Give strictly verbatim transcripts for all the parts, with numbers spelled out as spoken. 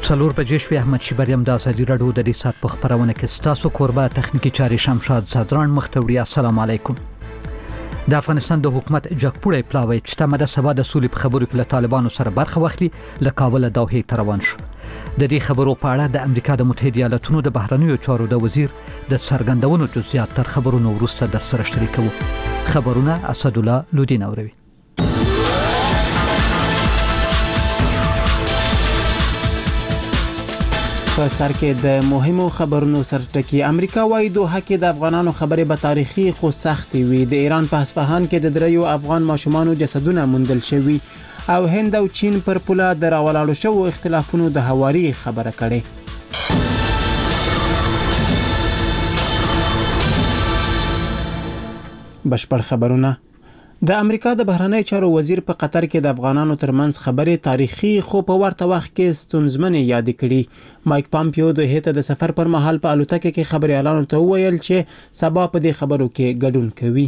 څلور بجې شپې احمد شیبریم د ازادي راډیو د دې سات په خبرونه کې ستاسو کوربه تخنیکی چاري شمشاد صدران مختوری. السلام علیکم. د افغانستان د حکومت جګپوړی پلاوی چې تمه د سبا د سولې په خبرو کې له طالبانو سره برخه واخلي له کابل دوحې ته روان شو. د دې خبرو په اړه د امریکا د متحده ایالاتونو د بهرنیو چارو د وزیر د څرګندونو جزئیات تر خبرونو وروسته در سره شریکو. خبرونه اسدالله لودین اوروي. په سر کې د مهمو خبرونو سرټکی. امریکا وايي دوحه کې د افغانانو خبرې به تاریخي خو سختي وي. د ایران په اصفهان کې د دریو افغان ماشومانو جسدونه موندل شوي او هند او چین پر پوله د راولاړو شوو اختلافونو د هواري خبره کړې. بشپړ خبرونه. د امریکا د بهرنی چارو وزیر په قطر کې د افغانانو ترمنځ خبرې تاریخي خو په ورته وخت کې ستونزمنې یاد کړي. مایک پامپیو د هیته د سفر پر مهال په الوتکه کې خبريالانو ته وویل چې سبا په دې خبرو کې ګډون کوي.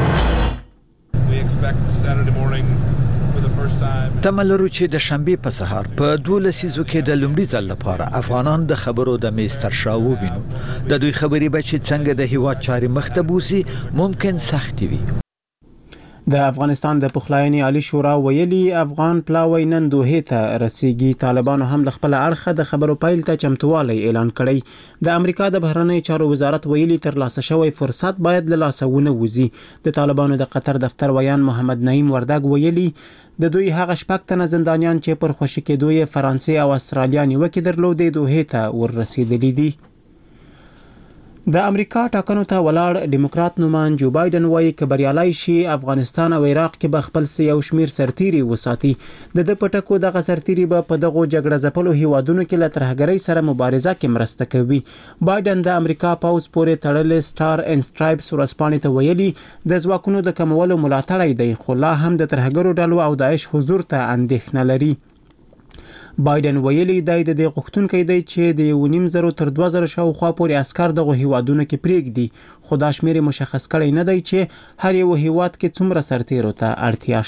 تمه لرو چې د شنبې په سهار په دوه لسیزو کې د لومړي ځل لپاره افغانان د خبرو د میستر شاو وینو. د دوی خبرې به چې څنګه د هیواد چاري مخ ته بوزي ممکن سختي وي. د افغانستان د پخلاینې عالی شورا ویلي افغان پلاوی نن دوحې ته رسیږي. طالبانو هم خپل اړخه د خبرو پایل ته چمتووالی اعلان کړی. د امریکا د بهرنی چارو وزارت ویلي تر لاسه شوی فرصت باید له لاسه ونه وځي. د طالبانو د قطر دفتر ویان محمد نعیم وردګ ویلي د دوی هغه شپږ تنه زندانیان چې پر خوشی کېدو یې فرانسې او استرالیا نیوکې درلودې دوحې ته ورسېدلي دي. د امریکا ټاکنو ته ولاړ ډیموکرات نومان جو بایدن وایي چې بریالي شي افغانستان او عراق کې به خپل یو شمیر سرتيري وساتي. د د پټکو دغه سرتيري به په دغه جګړه ځپلو هیوادونو کې له ترهګرۍ سره مبارزه کې مرسته کوي. بایدن د امریکا پاوز پورې تړلې سټار ان سټرایپس ورسپانې ته ویلي د ځواکونو د کمولو ملاتړ دی خو لا هم د ترهګرو ډلو او داعش حضور ته اندېښنه لري. بایدن ویلي دی د دې غوښتونکو دی چې د یو نیم زرو تر دوه زره شاوخوا پورې عسكر دغه هیوادونو کې پریږدي خو دا شمیر مشخص کړی نه دی چې هر یو هیواد کې څومره سرتیرو ته اړتیا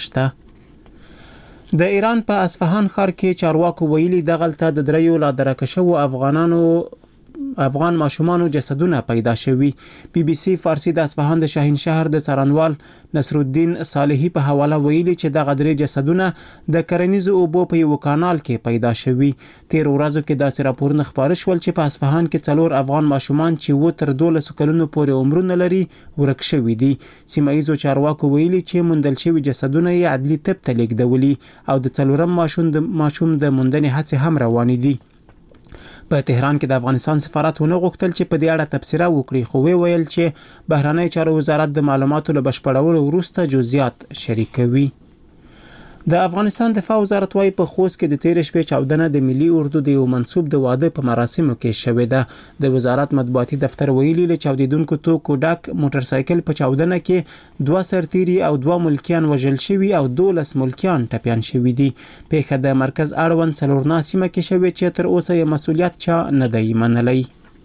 شته. د ایران په اصفهان ښار کې چارواکو ویلي دغلته د دریو لا درکشو افغانانو افغان ماشومانو جسدونه پیدا شوي. بي بي سي فارسی د اصفهان د شاهین شهر د سرانوال نصر الدین صالحي په حواله ویلي چې د غدري جسدونه د کرنیزو اوبو په یو کانال کې پیدا شوي. تیر ورځو کې داسې راپورونه خبر شول چې په اصفهان کې څلور افغان ماشومان چې و تر دولس کلونو پورې عمرونه لري ورک شوي دي. سیمایي چارواکو ویلي چې موندل شوي جسدونه یې عدلي طب ته لیږدولي او د څلورم ماشوم د ماشوم د موندنې هڅې هم روانې دي. په تهران کې د افغانستان سفارت ونه غوښتل چې په دې اړه تبصره وکړي خو وی ویل چې بهرنی چارو وزارت د معلوماتو له بشپړولو وروسته جزئیات شریکوي. د افغانستان دفاع وزارت وايي په خوست کې د تیر شپې چاودنه د ملي اردو د یو منسوب د واده په مراسمو کې شوې ده. د وزارت مطبوعاتي دفتر ویلي له چاودیدونکو توکو ډک موټر سایکل په چاودنه کې دوه سرتيري او دوه ملکیان وژل شوي او دولس ملکیان ټپيان شوي دي. پیښه د مرکز اړوند سلورنا سیمه کې شوې چې تر اوسه یې مسولیت چا نه دی منلی.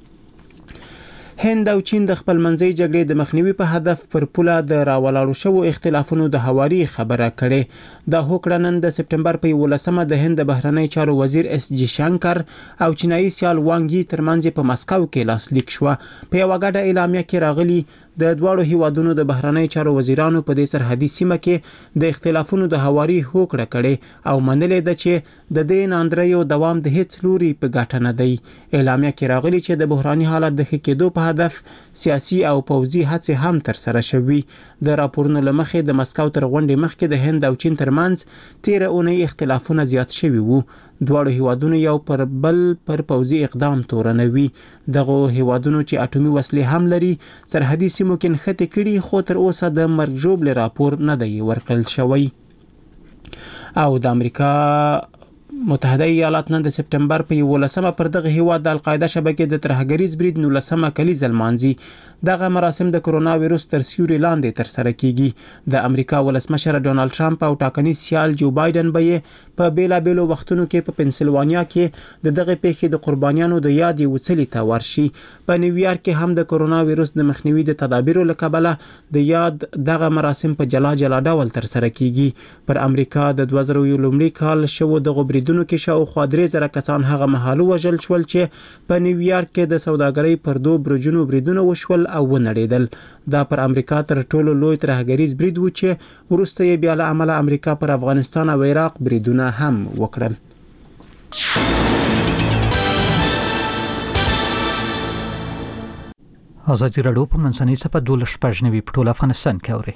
هند او چین د خپل منځي جګړې د مخنیوي په هدف پر پوله د راولاړو شوو اختلافونو د هواري خبره کړې. د هوکړه نن د سپټمبر په یولسمه د هند بهرنی چارو وزیر اس جی شانکر او چینایي سیال وانګ یي ترمنځ په مسکو کې لاسلیک شو. په یو غاډه اعلامیه کې راغلي د دوړو هیوادونو د بهرنی چارو وزیرانو په دې سرحدي سیمه کې د اختلافونو د هواري هوکړه کړې او منلې ده چې د دې ناندریو دوام د هیڅ لوري په ګټه نه دی. اعلامیه کې راغلي چې د بحراني حالت د ښه کېدو په هدف سیاسي او پوځي هڅې هم تر سره شوي. د راپورونو لمخې د مسکو تر غونډې مخکې د هند او چین ترمنځ تیر اونۍ اختلافونه زیات شوي وو. دواړو هیوادونو یو پر بل پر پوځي اقدام تورنوي. دغه هیوادونو چې اټومي وسلې هم لري سرحدي سیمو کې نښتې کړي خو تر اوسه د مرګ ژوبل راپور نه دی ورکړل شوی. او د امریکا متحده ایالات نن د سپټمبر په یولسمه پر دغه هیواد د القاعده شبکې د ترهګریز برید نولسمه کلیزه لمانځي. دغه مراسم د کرونا وایروس تر سیوري لاندې تر سره کیږي. د امریکا ولسمشر ډونالد ټرمپ او ټاکنیز سیال جو بایدن به په بیلابېلو وختونو کې په پنسلوانیا کې د دغه پیښې د قربانیانو د یاد وڅلې ته ورشي. په نیویارک کې هم د کرونا وایروس د مخنیوي د تدابیرو لکبله د یاد دغه مراسم په جلا جلا ډول تر سره کیږي. پر امریکا د دوه زره لومړي کال شوو دغه بریدونو کې شاوخوا درې زره کسان هغه مهال وژل شول چې په نیویارک کې د سوداګرۍ پر دوه برجونو بریدونه وشول او ونړېدل. دا پر امریکا تر ټولو لوی ترهګریز برید و چې وروسته یې بیا له امله امریکا پر افغانستان او عراق بریدونه هم وکړل. ازادي راډیو په منځنۍ صفحه دولس شپږ نوي په ټول افغانستان کې اوري.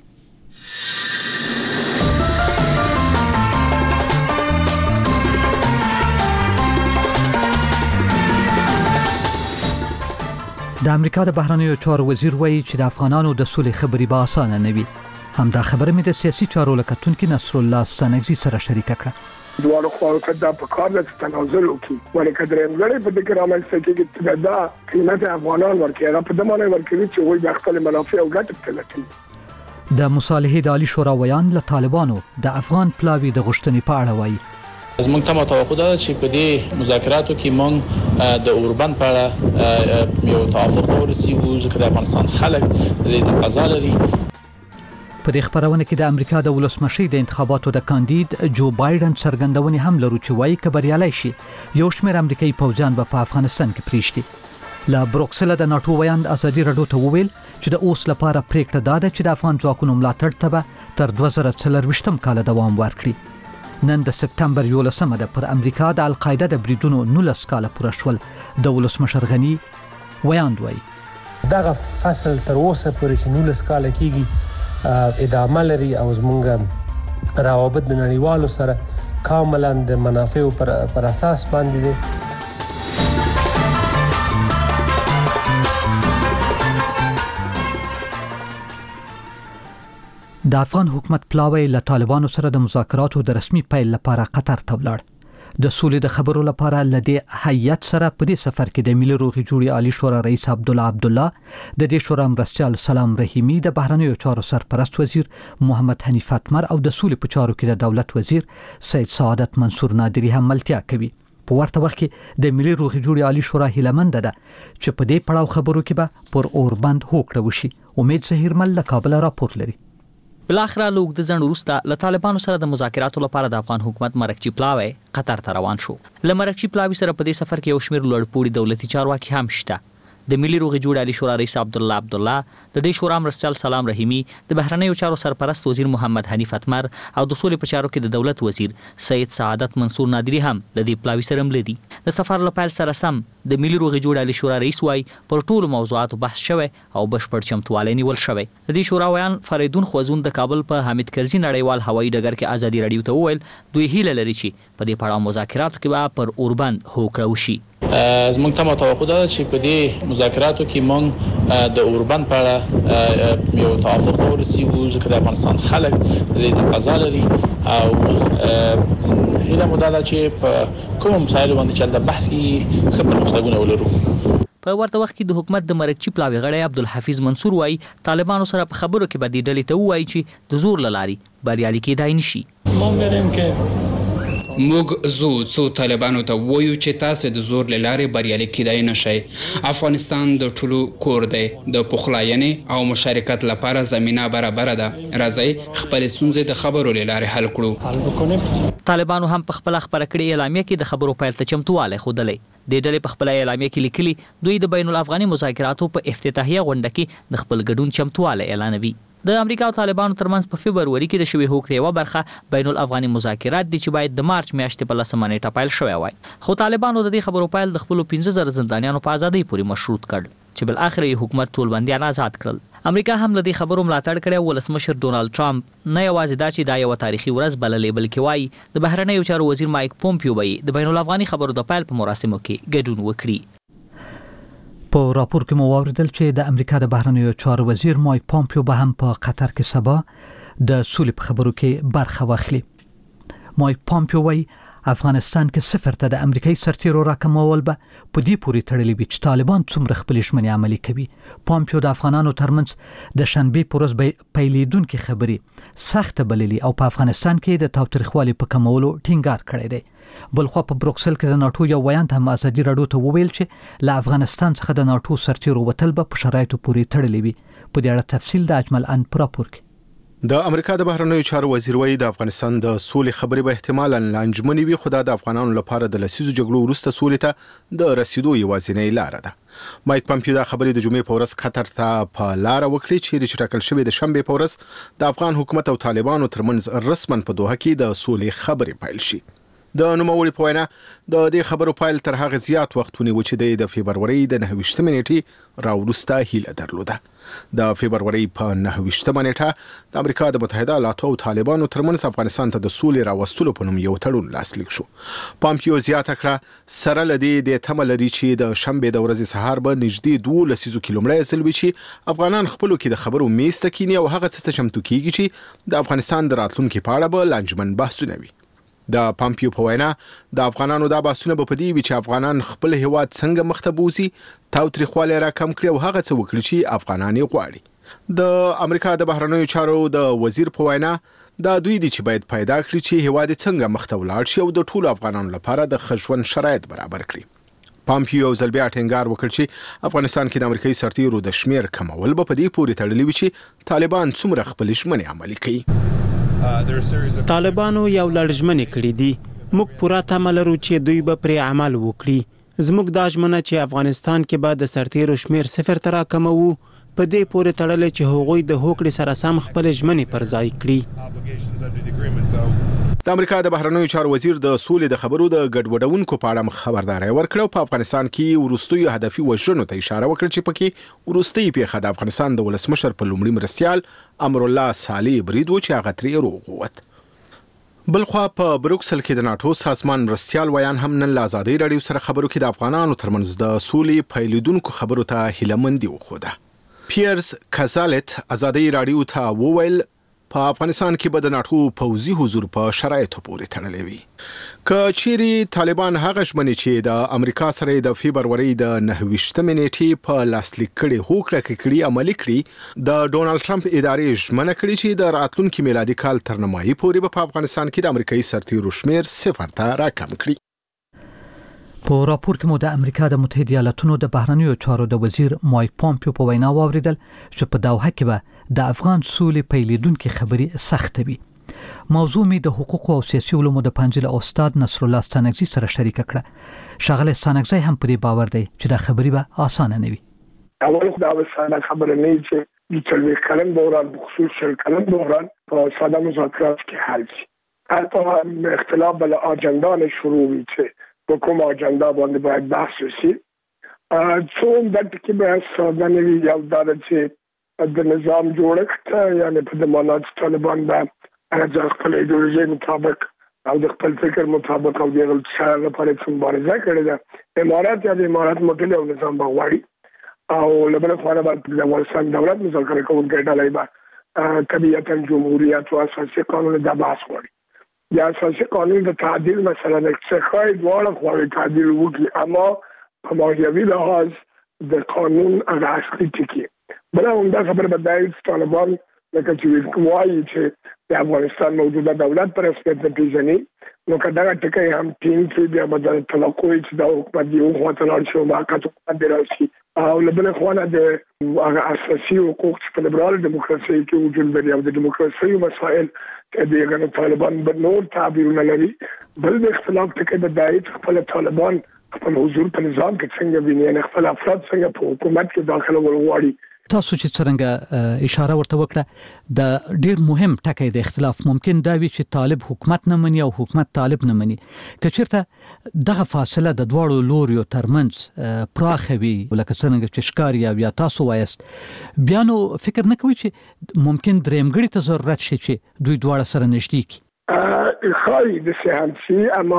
د امریکا د بهرنیو چارو وزیر وایي چې د افغانانو د سولې خبرې به اسانه نه وي. همدا خبره مې د سیاسي چارو له کتونکي نصر الله ستانکزي سره شریکه کړه. دوه خواو ته د پکار د تنازل وکي ولکه درېمګړی په دې کې رامنځته کېږي چې دا قیمت افغانان ورکړي هغه په دمانه ورکړي چې وایي د خپل منافع او ګټه تلټي. د مصالحې د عالی شورا ویان له طالبانو د افغان پلاوی د غشتنې په اړه وایي. زموږ ته توقع ده چې په دې مذاکراتو کې موږ د اوربند په اړه یو توافق ورسیږو ځکه د افغانستان خلک د تقاضا لري. په دې خبرونه کې د امریکا د ولسمشي د انتخاباتو د کاندید جو بایدن څرګندونې هم لرو چې وایي چې بریالي شي یو شمېر امریکایي پوځیان به په افغانستان کې پریږدي. له بروکسل د ناتو ویان ازادي راډیو ته وویل چې د اوس لپاره پریکړه دا ده چې د افغان ځواکونو ملاتړ ته به تر دوه زره څلرویشتم کال دوام ورکړي. نن د سپتمبر یولسمه ده پر امریکا د القاعده د بریدونو نولس کاله پوره شول. د ولسمشر غنی ویان وایي دغه فصل تر اوسه پورې چې نولس کاله کېږي ادامه لري او زمونږ روابط د نړیوالو سره کاملا د منافعو پر, پر اساس باندې دي. د افغان حکومت پلاوی له طالبانو سره د مذاکراتو د رسمي پیل لپاره قطر ته ولاړ. د سولې د خبرو لپاره لدې هیئت سره په دې سفر کې د ملي روغې جوړې عالی شورا رئیس عبدالله عبدالله، د دې شورا مرستیال سلام رحیمی، د بهرنیو چارو سرپرست وزیر محمد حنیف اتمر او د سولې په چارو کې د دولت وزیر سید سعادت منصور نادری هم ملتیا کوي. په ورته وخت کې د ملي روغې جوړې عالی شورا هیلمند ده چې په دې پړاو خبرو کې به پر اوربند هوکړه وشي. امید زهیرمل له کابل راپور لري. بلاخره لوګ د ځن وروسته له طالبانو سره د مذاکراتو لپاره د افغان حکومت مرکچی پلاوی قطر ته روان شو. له مرکچی پلاوی سره په دې سفر کې یو شمېر لوړپوړي دولتي چارواکي هم شته. د ملي روغې جوړې عالی شورا رئیس عبدالله عبدالله، د دې شورا مرستیال سلام رحیمی، د بهرنیو چارو سرپرست وزیر محمد حنیف اتمر او د سولې په چارو کې د دولت وزیر سید سعادت منصور نادری هم له دې پلاوی سره ملدي. د سفر له پیل سره سم د ملي روغې جوړې عالی شورا رئیس وای پر ټولو موضوعاتو بحث شوی او بشپړ چمتوالی نیول شوی. د دې شورا ویان فریدون خوازون د کابل په حامد کرزي نړیوال هوایي ډګر کې ازادي راډیو ته وویل دوی هیله لري چې په دې پړاو مذاکراتو کې به پر اوربند هوکړه وشي. زموږ ته توقع ده چې په دې مذاکراتو کې موږ د اوربند په اړه یو توافق ورسیږو ځکه د افغانستان خلک د تقاضا لري او هیله مو ده چې په کوم مسایلو باندې چې د بحث کې ښه پرمختګونه ولرو. په ورته وخت کې د حکومت د مرکچی پلاوی غړی عبدالحفیظ منصور وایي طالبانو سره په خبرو کې به دې ډلې ته ووایي چې د زور له لارې بریالي کېدای نه شي. موږ زو څو طالبانو ته وایو چې تاسو د زور له لارې بریالي کېدای نه شئ. افغانستان د ټولو کور دی. د پخلاینې او مشارکت لپاره زمینه برابره ده. راځئ خپل ستونزې د خبرو له لارې حل کړو. طالبانو هم په خپل خبره کړې اعلامیه کې د خبرو پیل ته چمتوالی ښودلی. د ډلې په خپل اعلامیه کې لیکلي دوی د بین الافغاني مذاکراتو په افتتاحیه غونډه کې د خپل ګډون چمتوالی اعلانوي. د امریکا او طالبانو ترمنځ په فبروري کې د شوې هوکړې یوه برخه بین الافغاني مذاکرات دي چې باید د مارچ میاشتې په لسمه نیټه پیل شوی وای. خو طالبانو د دې خبرو پیل د خپلو پنځه زره زندانیانو په ازادۍ پورې مشروط کړ چې بل اخر یې حکومت ټول بندیان آزاد کړل. امریکا هم له دې خبرو ملاتړ کړی. ولسمشر ډونالد ټرمپ نه یوازې دا چې دا یو تاریخي ورځ بللې بلکې وایي د بهرنیو چارو وزیر مایک پومپیو به د بین الافغاني خبرو د پیل په مراسمو کې ګډون وکړي. په راپور کې مو واوریدل چې د امریکا د بهرنیو چارو وزیر مایک پومپیو به هم په قطر کې سبا د سولې په خبرو کې برخه واخلي. مایک پومپیو وایي افغانستان کې صفر ته د امریکایي سرتیرو راکمول به په دې پورې تړلي وي چې طالبان څومره خپلې ژمنې عملي کوي. پومپیو د افغانانو ترمنځ د شنبې په ورځ پیلېدونکې خبرې سخته بللي او په افغانستان کې د تاوتریخوالي په کمولو ټینګار کړی دی. بلخوا په بروکسل کې د ناټو یو ویان هم ازادي راډیو ته وویل چې له افغانستان څخه د ناټو سرتیرو وتل به په شرایطو پورې تړلي وي. په دې اړه تفصیل د اجمل ان په راپور کې. د امریکا د بهرنیو چارو وزیر وایي د افغانستان د سولې خبرې به احتمالاً لانجمنې وي، خو دا د افغانانو لپاره د لسیزو جګړو وروسته سولې ته د رسیدو یوازینۍ لاره ده. مایک پامپیو دا خبرې د جمعې په ورځ قطر ته په لاره وکړې، چیرې چې ټاکل شوې د شنبې په ورځ د افغان حکومت او طالبانو ترمنځ رسماً په دوحه کې د سولې خبرې پیل شي. د نوموړي په وینا د دې خبرو پایل تر هغه زیات وخت ونیو چې د فبروري د نهه ویشتمې نیټې راوروسته هیله درلوده. د فبروري په نهه ویشتمه نیټه د امریکا د متحده ایالاتو او طالبانو ترمنځ افغانستان ته د سولې راوستلو په نوم یو تړون لاسلیک شو. پامپیو زیاته کړه سره لدی د تمه لري چې د شنبې د ورځې سهار به نږدې دوه لسیزو کیلومتره ځل وي چې افغانان خپلو کې د خبرو میز ته کینی او هغه څه چمتو کیږي چې د افغانستان د راتلونکي په اړه به لانجمن بحثونه وي. د پامپیو په وینا د افغانانو دا بحثونه به په دې وي چې افغانان خپل هیواد څنګه مخته بوزي، تاوتریخوالی را کم کړي او هغه څه وکړي چې افغانان یې غواړي. د امریکا د بهرنیو چارو د وزیر په وینا دا دوی دي چې باید پیدا کړي چې هیواد څنګه مخته ولاړ شي او د ټولو افغانانو لپاره د ښه ژوند شرایط برابر کړي. پامپیو ځل بیا ټینګار وکړ چې افغانستان کې د امریکایي سرتیرو د شمیر کمول به په دې پورې تړلي وي چې طالبان څومره خپل ژمنې عملي کوي. طالبانو یو لړژمنې کړې دي، موږ پوره تمه لرو چې دوی به پرې عمل وکړي. زموږ دا ژمنه چې افغانستان کې به د سرتیرو شمیر صفر ته راکموو په دې پورې تړلې چې هغوی د هوکړې سره سم خپل ژمنې پر ځای کړي. د امریکا د بهرنیو چارو وزیر د سولې د خبرو د ګډوډونکو په اړه خبرداري ورکړه او په افغانستان کې ورستوي هدفي وژنو ته اشاره وکړه چې پکې ورستي پیښه د افغانستان د ولسمشر په لومړي مرستيال امر الله صالح برید و چې هغه ترې روغ ووت. بلخوا په بروکسل کې د ناتو سازمان مرستيال ویان هم نن له ازادي رادیو سره خبرو کې د افغانانو ترمنځ د سولې پیلېدونکو خبرو ته هیلهمندي وښوده. پیرس کازالت ازادي رادیو ته وویل په افغانستان کې به د ناتو پوځي حضور په شرایطو پورې تړلی وي. که چیرې طالبان هغه ژمنې چې د امریکا سره د فبروري د نهه ویشتمې نیټې په لاسلیک کړي هوکړه کړي عملي کړي، د ډونالد ټرمپ ادارې ژمنه کړې چې د راتلونکي میلادي کال تر نیمایي پورې به په افغانستان کې د امریکایي سرتیرو شمیر صفر ته راکم کړي. په راپور کې مو د امریکا د متحده ایالاتونو د بهرنیو چارو د وزیر مایک پامپیو په وینا واوریدل چې په دوحه کې به د افغان سولې پیلېدونکو خبرې سخت وي. موضوع می د حقوق او سیاسي علومو د پنځل استاد نصر الله ستانکزي سره شریک کړه. شغله ستانکزي هم په دې باور دی چې د خبرې به اسانه نه وي. اول دا وسانه خبره نه چې د څلوي کلم دوران بخصوص شل کلم دوران په ساده مذاکرات کې حل شي. البته اختلاف بل اجنډا شروع وي چې په کوم اجنډا باندې باید بحث وشي. څو د کې به ساده نه وي یو دا چې د نظام جوړښت یعنی په دمانات طالبان به د خپل ایدئولوژي مطابق او د خپل فکر مطابق او د غلطه لپاره څنګه مبارزه کړې ده. امارات یا د امارات مدل او نظام بغواړي او لبنان خو نه د افغانستان دولت مذاکره کوونکی ډلې به طبيعتا جمهوریت او اساسي قانون د بحث وړي. یا اساسي قانون د تعدیل مثلا څه خای دواړه خو تعدیل وکړي، اما په ماهیوي لحاظ د قانون هغه اصلي ټکی بل هم دا خبره بدایي طالبان لکه چې وایي چې د افغانستان موجوده دولت پر رسمیت نه پیژني، نو که دغه ټکی هم ټینګ کړي بیا به د توقع چې د حکومت یو خواته لاړ شي او موقت حکومت دی راشي او له بلې خوا نه د هغه اساسي حقوق چې په لیبرال دیموکراسي کې وجود لري او د دیموکراسي مسایل دغه طالبان به نور تعبیرونه لري. بل د اختلاف ټکی بدایي خپل طالبان خپل حضور په نظام کې څنګه ویني، نه خپل افراد څنګه په حکومت کې داخله ورغواړي. تاسو چې څنګه اشاره ورته وکړه د ډیر مهم ټکی د اختلاف ممکن دا وي چې طالب حکومت نه مني او حکومت طالب نه مني. که چیرته دغه فاصله د دواړو لوریو ترمنځ پراخه وي لکه څنګه چې ښکاري یا بیا تاسو وایست، بیا نو فکر نه کوي چې ممکن درېمګړي ته ضرورت شي چې دوی دواړه سره نږدې کړي. خای د سیاسي اما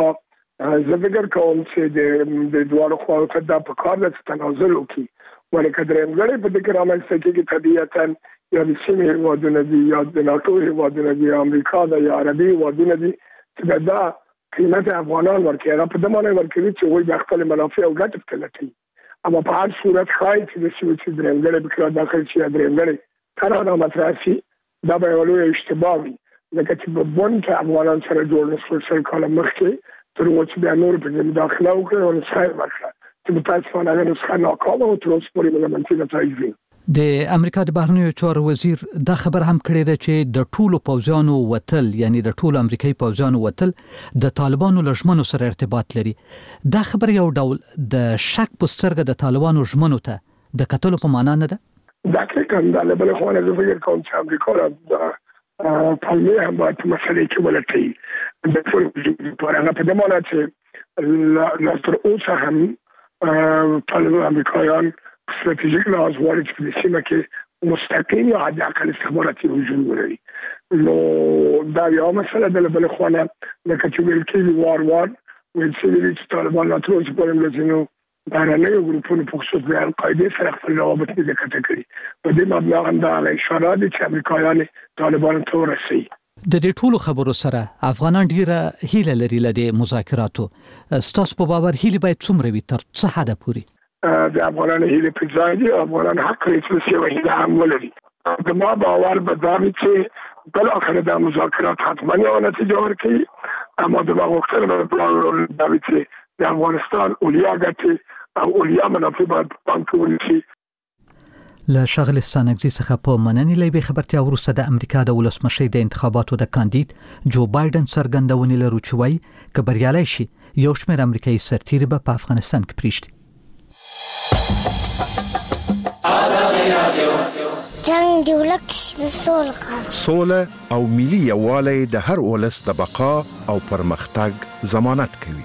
زه فکر کوم چې د دواړو خواو ته دا په کار د تنازل وکړي، ولکه درېمګړی په دې کې رامنځته کېږي طبیعتاً یا د سیمې هېوادونه دي یا د ناټو هېوادونه دي یا امریکا ده یا عربي هېوادونه دي چې دا قیمت افغانان ورکوي، هغه په دې معنی ورکوي چې هغوی د خپل منافع او ګټې په لټوي. اما په هر صورت ښایي چې د سیمې چې درېمګړی پکې راداخل شي یا درېمګړی کله رامطرح شي دا به یوه لویه اشتباه وي، ځکه چې په بن کې افغانان سره جوړ نه شول سل کاله مخکې تر هغو چې بیا نور پکې مداخله وکړي او نسخه یې ورکړه چې متاسفانه هغه نسخه ناکامه او تر اوسه پورې به د منفي نتایج وي. د امریکا د بهرنیو چارو وزیر دا خبر هم کړی دی چې د ټولو پوځیانو وتل یعنی د ټولو امریکایي پوځیانو وتل د طالبانو لژمنو سره ارتباط لري. دا خبر یو ډول د شک په سترګه د طالبانو ژمنو ته د کتلو په معنا نه ده. دقیقاً د بل خو نه فکر کوم چې امریکا را پالمه هم باید مسئله کې ولټي د ټول په هغه په دمانه چې لا تر اوسه هم طالبان امریکایان استراتیژیک لحاظ وارد په سیمه کې مستقیم یا حد اقل استخباراتي هجوم ولري. نو دا یو مسله ده. بل خو نه لکه چې ویل کېږي وار وار ویل شوي چې طالبان لا تر اوسه پورې لزینو بهرنیو ګروپونو په خصوص د القاعده سره خپل روابط نه کټ کړي. په دې مبنا باندې اشاره دي چې امریکایان طالبان ته ورسي. د دې ټولو خبرو سره افغانان ډیره هیله لري لدې مذاکراتو. ستاسو په باور هیله باید څومره وي تر څه حد پورې؟ د افغانانو هیله په ځای دي. افغانان حق لري چې یو هیله هم ولري. د ما باور به دا وي چې بل اخر د مذاکرات حتما یو نتیجه ورکړي. اما د ما غوښتنه به دا وي چې د افغانستان اولیا ګټي او اولیا منافع باید پام کې ونیسي. له شغل ستانګزي څخه په مننې لوي خبرتیا وروسته د امریکا د ولسمشر د انتخاباتو د کاندید جو بایدن څرګندونې لري چې وايي چې بریالي شي یو شمېر امریکایي سرتیري به په افغانستان کې پریږدي. جنگ دی ولک د سولغه سوله او ملي یووالی د هر ولس د بقا او پرمختګ ضمانت کوي.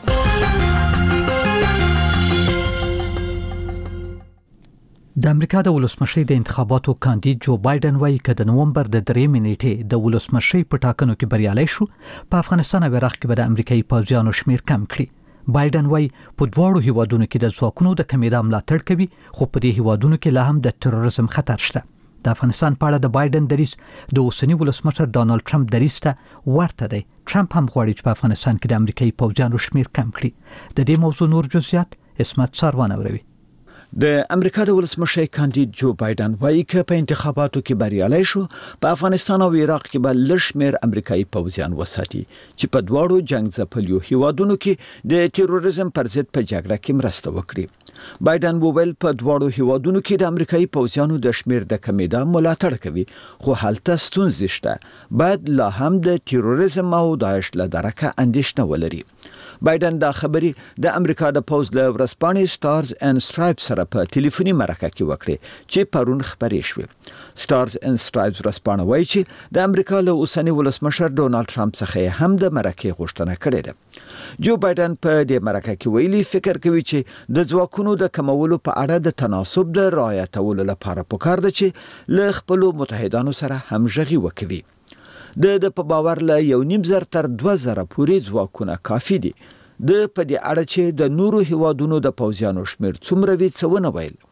د امریکا د ولسمشر د انتخاباتو کاندید جو بایدن وایي چې د نومبر د درې نیټې د ولسمشر په ټاکنو کې بریالي شو په افغانستان او عراق کې به د امریکایي پوځیانو شمیر کم کړي. بایدن وایي په دواړو هیوادونو کې د ځواکونو د کمیدا ملاتړ کوي خو په دې هیوادونو کې لا هم د تروریزم خطر شته. د افغانستان په اړه د بایدن دریځ د اوسنی ولسمشر ډانلډ ټرمپ دریځ ته ورته دی. ټرمپ هم غواړي چې په افغانستان کې د امریکایي پوځیانو شمیر کم کړي. د دې موضوع نور جزئیات اسمت ساروان اوروي. د امریکا د ولسمشر کاندید جو بایدن وایي چې په انتخاباتو کې بریالي شو په افغانستان او عراق کې به لشمیر امریکایي پوځیان وساتي چې په دواړو جنگ ځپلیو هیوادونو کې د تروریزم پر ضد په جګړه کې مرسته وکړي. بایدن وویل په دواړو هیوادونو کې د امریکایي پوځیانو د شمیر د کمیدا ملاتړ کوي خو هلته ستونزې شته. باید لا هم د تروریزم او داعش له درکه اندېښنه ولري. بایدن دا خبري د امریکا د پوز له ورسپانې سټارز اند سټرایپس سره په ټلیفوني مرکه کې وکړي چې پرون خبرې شوې. سټارز اند سټرایپس ورسپانې وایي چې د امریکا له اوسنی ولسمشر ډونالد ټرمپ څخه هم د مرکه غوښتنه کړې ده. جو بایدن په دې مرکه کې ویلي فکر کوي چې د ځواکونو د کمولو په اړه د تناسب د رعایتولو لپاره پکار ده چې له خپل متحدانو سره همغږي وکړي. د د په باور له یو نیم زر تر دوه زره پورې ځواکونه کافي دي. د په دې اړه چې د نورو هیوادونو د پوځیانو شمیر څومره وي څه ونه ویل.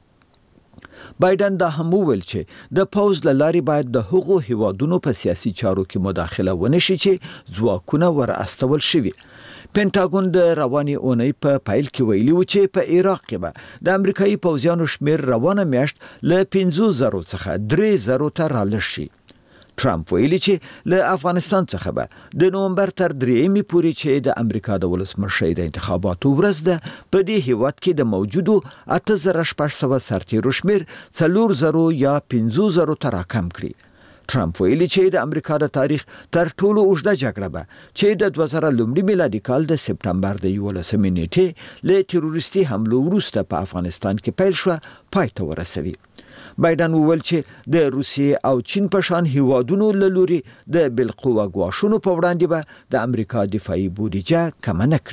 بایدن دا هم وویل چې د پوز له لارې باید د هغو هیوادونو په سیاسي چارو کې مداخله ونشي چې ځواکونه ور استول شوي. پینټاګون د رواني اونۍ په پایل کې ویلي و چې په عراق کې به د امریکایي پوځیانو شمیر روانه میاشت له پنځه زره څخه درې زره ته رالږ شي. ټرمپ ویلي چې له افغانستان څخه به د نومبر تر درېیمې پورې چې د امریکا د ولسمشر د انتخاباتو ورځ ده په دې هیواد کې د موجودو اته زره شپږ سوه سرتیرو شمیر څلور زره یا پنځه زره ته راکم کړي. ټرمپ ویلي چې د امریکا د تاریخ تر ټولو اوږده جګړه به چې د دوه زره لومړي میلادي کال د سپټمبر د یولسمې نیټې له تروریستي حملو وروسته په افغانستان کې پیل شو پای ته ورسوي. بایدن وویل چې د روسیې او چین په شان هیوادونو له لوري د بالقوه ګواښونو په وړاندې به د امریکا دفاعي بودیجه کم نه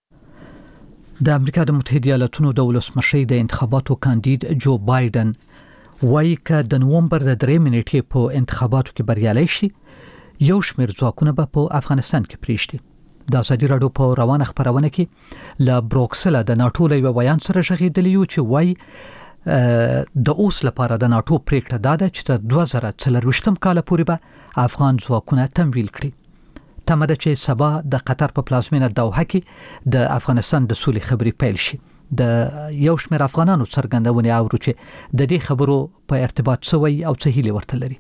کړي. د امریکا د متحده ایالاتونو د ولسمشر د انتخاباتو کاندید جو بایدن وایي چې د نومبر د درې نیټې په انتخاباتو کې بریالي شي یو شمېر ځواکونه به په افغانستان کې پریږدي. د ازادي راډیو په روانه خبرونه کې له بروکسل د ناټو له بیان سره ژغېدلی یو چې وایي د اوس لپاره د ناټو پریکړه دا ده چې تر دوه زره څلرویشتم کال پورې به افغان ځواکونه تمویل کړي. تمه ده چې سبا د قطر په پلازمینه دوحه کې د افغانستان د سولې خبرې پیل شي. د یو شمېر افغانانو څرګندونې اورو چې د دې خبرو په ارتباط څه وایي او څه هیلې ورته لري.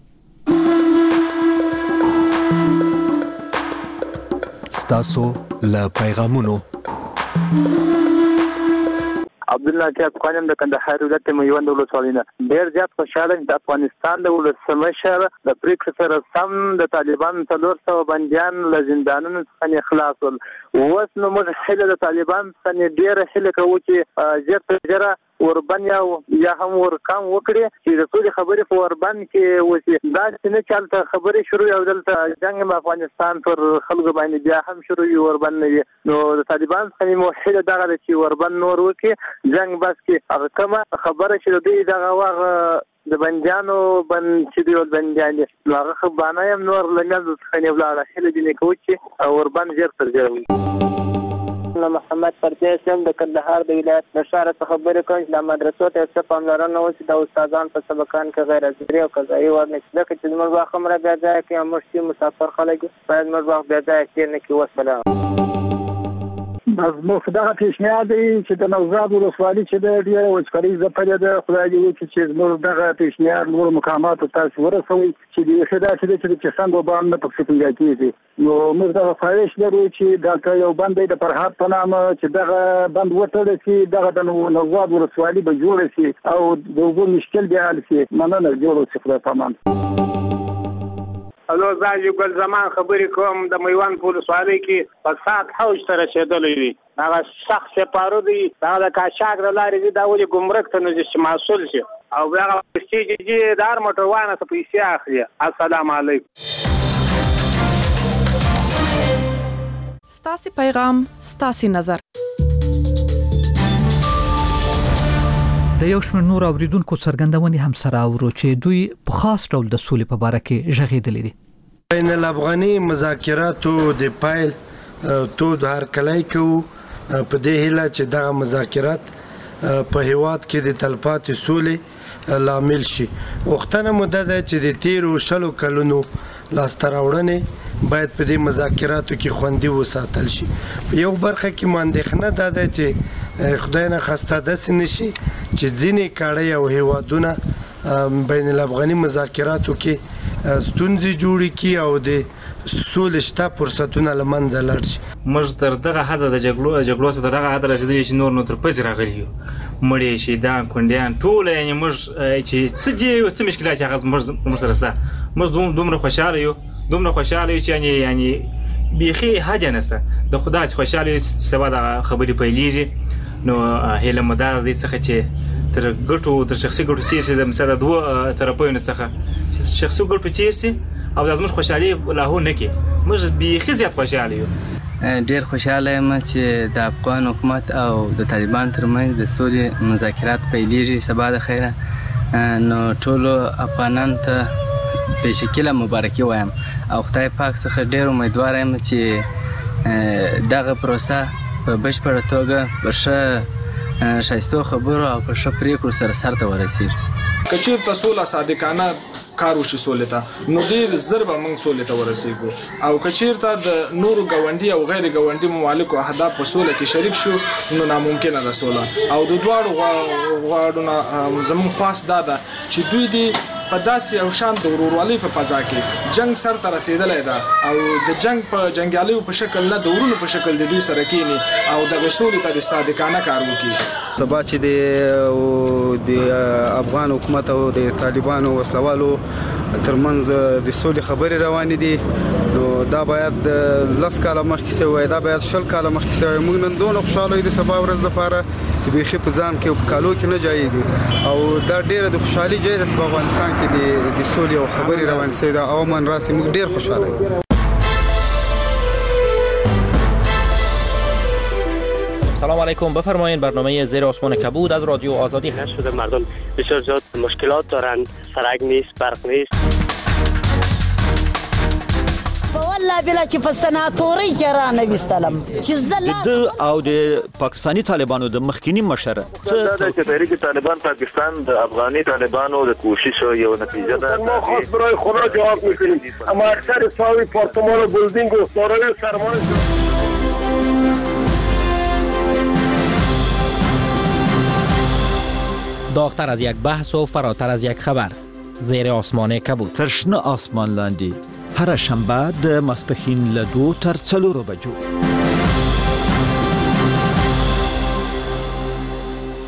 ستاسو له پیغامونو عبدالله اتیاق خانم د کندهار ولایت میوند ولسوالۍ نه ډېر زیات خوشاله د افغانستان د ولسمشر د پریکړې سره سم د طالبان څلور سوه بندیان له زندانونو څخه خلاص ول. اوس نو موږ هیله د طالبان څخه ډېره هیله کوو چې ژر تر ژره اوربند یا یا هم ورکم وکړي چې د ټولې خبرې په اوربند کې وشي. داسې نه چې هلته خبرې شروع او دلته جنګ په افغانستان پر خلکو باندې بیا هم شروع وي اوربند نه وي. نو د طالبان څخه مو هیله دغه ده چې اوربند نور وکړي جنګ بس کې هغه کومه خبره چې د دوی دغه وغه د بندیانو بند چې دی ول بندیان دي نو هغه خبانه هم نور له منځه څخه نه ولاړه. هیله دې نه کوو چې اوربند ژر تر ژره وي. محمد پردیس هم د کندهار د ولایت له ښاره څخه خبرې کوم چې د مدرسو ته څه پاملرنه وشي د استادان په سبقان کې غیر حاضري او قضایي ورنه ځکه چې زموږ وخت هم را بیا ځای کې موږ چې مسافر خلک باید موږ وخت بیا ځای کې نه کې وسلام. مزموخ دغه پیشنهاد دی چې د نوزاد ولسوالي چې د ډېره وچکالي ځپلې ده خدای دې وکړي چې زموږ دغه پیشنهاد نور مقاماتو تاسو ورسوئ چې د ښه داسې دی چې د چسنګ وبا هم نه پکې پیدا کېږي. نو موږ دغه خواهش لرو چې دلته یو بند دی د فرهاد په نامه چې دغه بند وتړل شي دغه د نوزاد ولسوالي به جوړه شي او د اوبو مشکل بیا حل شي. مننه جوړ شي خدای پامان. الو زاجي ګل زمان خبرې کوم د میوند په ولسوالۍ کې فساد حوج ته رسېدلی وي. هغه شخص سپارو دی هغه د قاچاق له لارې دي دا ولې ګمرک ته نه ځي چې مسؤل شي او بیا هغه پرستیج چې د هر موټروان څخه پیسې اخلي. السلام علیکم. ستاسې پیغام ستاسې نظر. د یو شمېر نور اوریدونکو څرګندونې هم سره اورو چې دوی په خاص ډول د سولې په باره کې غږېدلي دي. بین الافغاني مذاکراتو د پایل تود هرکلی کوو په دې هیله چې دغه مذاکرات په هیواد کې د تلپاتې سولې لامل شي. وختونه موده ده چې د تیرو شلو کلونو لاسته راوړنې باید په دې مذاکراتو کې خوندي وساتل شي. په یو برخه کې مو اندېښنه دا ده چې خدای نه خواسته داسې نه شي چې ځینې کاڼي او هیوادونه بین الافغاني مذاکراتو کې ستونزې جوړې کړي او د سولې شته فرصتونه له منځه لاړ شي. موږ تر دغه حده د جګړو جګړو څخه تر دغه حده رسېدلي چې نور نو تر پسې راغلي یو مړی شهیدان کونډیان ټول یعنې موږ چې څه دي څه مشکلات چې هغه موږ سره شته موږ دومره خوشحاله یو دومره خوشحاله یو چې یعنې یعنې بیخي حاجه نشته د خدا چې خوشحاله یو چې سبا دغه خبرې پیلېږي. نو هیله مو دا دې څخه چې تر ګټو تر شخصي ګټو تېر شي د مثلا دوه طرفونو څخه چې شخصي ګټو تېر شي او د زموږ خوشحالي لاهو نه کړي. موږ بیخي زیات خوشحاله یو. ډېر خوشحاله یم چې د افغان حکومت او د طالبان ترمنځ د سولې مذاکرات پیلېږي سبا د خیره. نو ټولو افغانانو ته بېشکله مبارکي وایم او خدای پاک څخه ډېر امیدواره یم چې دغه پروسه په بشپړه توګه په ښه ښایستو خبرو او په ښه پرېکړو سره سرته ورسېږي. که چېرته سوله صادقانه کار وشي سولې ته نو ډېر زر به موږ سولې ته ورسېږو او که چېرته د نورو ګاونډي او غیر ګاونډي ممالکو اهداف په سوله کې شریک شو نو ناممکنه ده سوله. او د دواړو غواړو نه زموږ خواست دا ده چې دوی دې په داسې او شان د ورورولۍ په فضا کې جنگ سر ته رسېدلی ده او د جنگ په جنګیالیو په شکل نه د ورونو په شکل د دوی سره کېني او دغې سولې ته د صادقانه کار وکړي. سبا چې د د افغان حکومت او د طالبانو وسلوالو ترمنځ د سولې خبرې روانې دي نو دا باید لس کاله مخکې شوی وای دا باید شل کاله مخکې شوی. موږ نن دونه خوشحاله یو د سبا ورځ دپاره چې بیخي په ځان کې په کالو کې نه جایږي او دا ډېره د خوشحالي ځای ده چې په افغانستان کې د سولې او خبرې روانې شوې ده او امن راسي موږ ډېر خوشحاله یو. سلام علیکم. بفرمایید برنامه زیر آسمان کبود از رادیو آزادی هست. شده مردم بسیار زیاد مشکلات دارند، سرک نیست، برق نیست. والله بلا چې په سناتوري کې را نه وستلم چې زله د او د پاکستانی طالبانو د مخکینی مشر څه د تحریک طالبان پاکستان د افغاني طالبانو د کوشش یو نتیجه ده. ما خود برای خدا جواب میکنیم اما اکثر ساوی پارتمان و بلدینگ و سارای سرمایه داغتر از یک بحث و فراتر از یک خبر زیر آسمان کبود. ترشنه آسمان لاندی هر شنبه د ماسپښین له دوو تر څلورو بجو.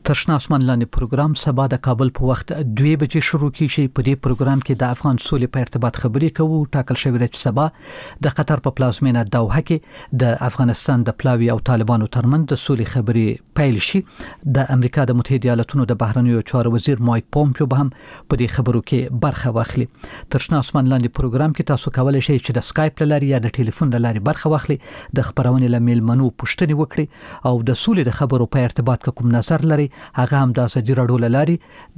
ترشنا اسمان لاندې پروګرام سبا د کابل په وخت دوه بجې شروع کیږي. په دې پروګرام کې د افغان سولې په ارتباط خبرې کوو. ټاکل شوی دی چې سبا د قطر په پلازمینه دوحه کې د افغانستان د پلاوی او طالبانو ترمنځ د سولې خبرې پیل شي. د امریکا د متحده ایالاتونو د بهرنیو چارو وزیر مایک پومپیو به هم په دې خبرو کې برخه واخلي. ترشنا اسمان لاندې پروګرام کې تاسو کولای شئ چې د سکایپ لاري یا د ټلیفون لاري برخه واخلي، د خبرونې لمیل منو پوښتنې وکړي او د سولې د خبرو په ارتباط کوم نظر لري هغه هم د ازادي راډیو لاري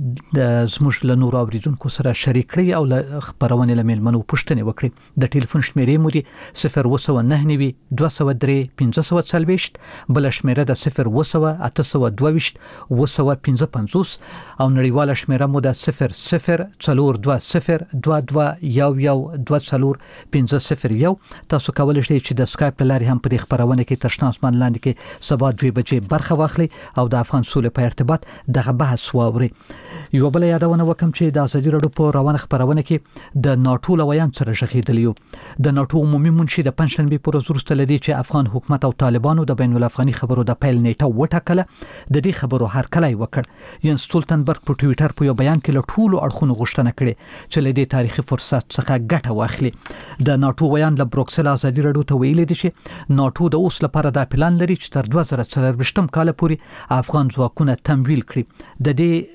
د زموږ له نور اوریدونکو سره شریک کړئ او له خبرونې لمیل منو پوښتنې وکړي. د ټلیفون شمیرې مو دي صفر اوه نه نوي دوه سوه درې پنځه سوه څلوېښت، بل شمیره د صفر اوه اته سوه دوه ویشت اوه سوه پنځه پنځوس او نړیواله شمیره مو د صفر صفر څلور دوه صفر دوه دوه یو یو دوه څلور پنځه صفر یو. تاسو کولای شئ چې د سکایپ لاري هم په دې خبرونه کې ترشنا اسمان لاندې کې سبا دوه بجې برخه واخلي او د افغان سولې په ارتباط دغه بحث واوري. یو بل یادونه وکم چې د ازادي راډیو په روانه خبرونه کې د ناټو لویان سره ژغېدلی یو. د ناټو عمومي منشي د پنځشنبه پر ورځ وروسته لدی چې افغان حکومت او طالبانو د بین الافغاني خبرو د پیل نیټه وټاکله. د دې خبرو هرکلی وکړ. ینس سټولټنبرګ په ټوئیټر په یو بیان کې له ټولو اړخونو غوښتنه کړې چې له دې تاریخي فرصت څخه ګټه واخلي. د ناټو ویان له بروکسل ازادي راډیو ته ویلي دي چې ناټو د اوس لپاره دا پلان لري چې تر دوه زره څلرویشتم کال پورې افغان ځواکونه تمویل کړي. د دې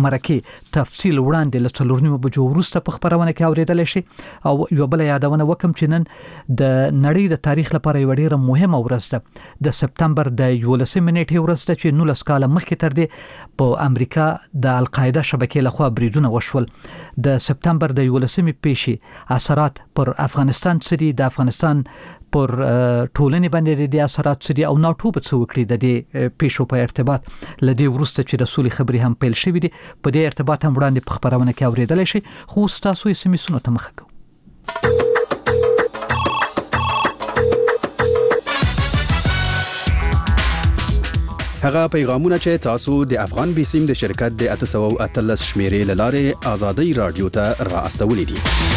مرکه تفصیل وړاندې له څلور نیمو بجو وروسته په خبرونه کې اوریدل شي. او یو بل یادونه وکم چې نن د نړۍ د تاریخ لپاره یو ډیره مهمه ورځ ده. د سپتمبر د یولسمې نیټې ورځ ده چې نولس کاله مخکې تر دې په امریکا د القاعده شبکې لخوا بریدونه وشول. د سپتمبر د یولسمې پیښې اثرات پر افغانستان سری د افغانستان پر ټولنې باندې د اثرات سری او ناټو په څو کړی د دې پیښو په ارتباط لدی ورسته چې د سولې خبرې هم پیل شوې دي. په دې ارتباط هم وړاندې په خبرونه کې اوریدل شي. خو تاسو یې سمې ته مخه کوئ. هغه پیغامونه چې تاسو د افغان بیسیم د شرکت د اته سوه او اتلس شمیرې لاره آزادي رادیو ته را استولې دي.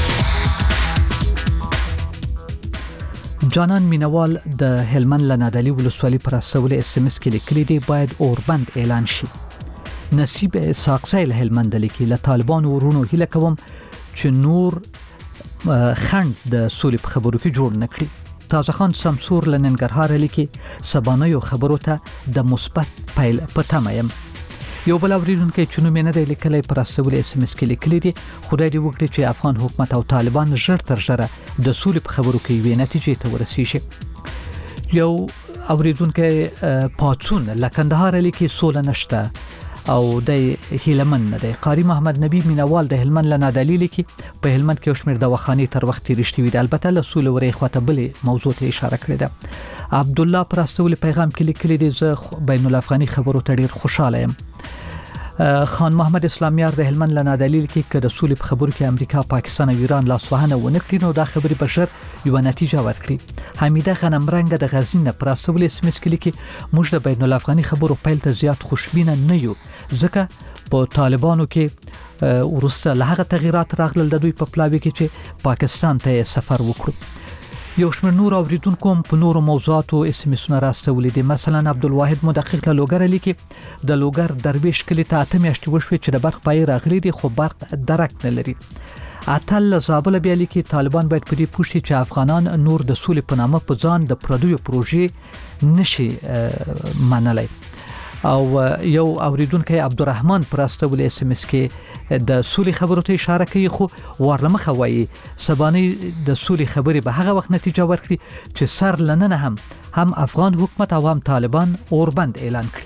جانان مینوال د هلمند لنادلی ولسوالۍ پر استولې اس ام اس کې لیکلي دی باید اوربند اعلان شي. نصیب ساقزیل هلمند لیکي له طالبان ورونو هیله کوم چې نور خند د سولې په خبرو کې جوړ نکړي. تازه خان سمسور لننګرهار لیکي سبانیو خبرو ته د مثبت پیل په تمه یم. یو بل اوریدونکو چې نوم یې نه دی لیکلی پر استولې اس ام اس کې لیکلي دي خدای دې وکړي چې افغان حکومت او طالبان ژر تر ژره د سولې په خبرو کې یوې نتیجې ته ورسیږي. یو اوریدونکو پاتسون لکندهار لیکي سوله نشته او د هیلمن نه دی. قاری محمد نبی مینوال د هلمند لنادلی لیکي په هلمند کې یو شمېر دواخانې تر وخت تېرې شوي دي. البته له سولې ورې خواته بلې موضوع ته اشاره کړې ده. عبدالله پر استولې پیغام کې لیکلي دی زه بین الافغاني خبرو ته ډېر خوشحاله یم. خان محمد اسلامیار د هلمند لنادلی لیکي که د سولې په خبرو کې امریکا پاکستان او ایران لاسوهنه ونه کړي نو دا خبرې به ژر یوه نتیجه ورکړي. حمیده غنمرنګه د غزنین پر استولې اس ام اس کې لیکي موږ د بین الافغاني خبرو پیل ته زیات خوشبینه نه یو ځکه په طالبانو کې وروسته له هغه تغییرات راغلل د دوی په پلاوي کې چې پاکستان ته سفر وکړو. یو شمېر نور اوریدونکو هم په نورو موضوعاتو اس ام اسونه راستولي دي. مثلا عبدالواحد مدقق له لوګر لیکي د لوګر درویش کلي ته اته میاشتې وشوې چې د برق پای راغلي دي خو برق درک نه لري. اتل له زابل بیا لیکي طالبان باید په دې پوه شي چې افغانان نور د سولې په نامه په ځان د پردیو پروژې نشي منلی. او یو اوریدونکو عبدالرحمن پر استولې اس ام اس کې د سولې خبرو ته اشاره کوي خو ورلمخه وایي سبانه د سولې خبرې به هغه وخت نتیجه ورکړي چې سر لننه هم هم افغان حکومت او هم طالبان اوربند اعلان کړي.